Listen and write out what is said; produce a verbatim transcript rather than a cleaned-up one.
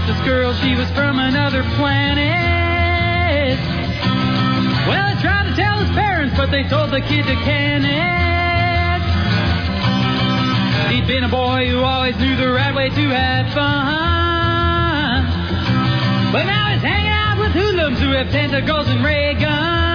with this girl, she was from another planet. Well, I tried to tell his parents, but they told the kid to can it. He'd been a boy who always knew the right way to have fun. But now he's hanging out with hoodlums who have tentacles and ray guns.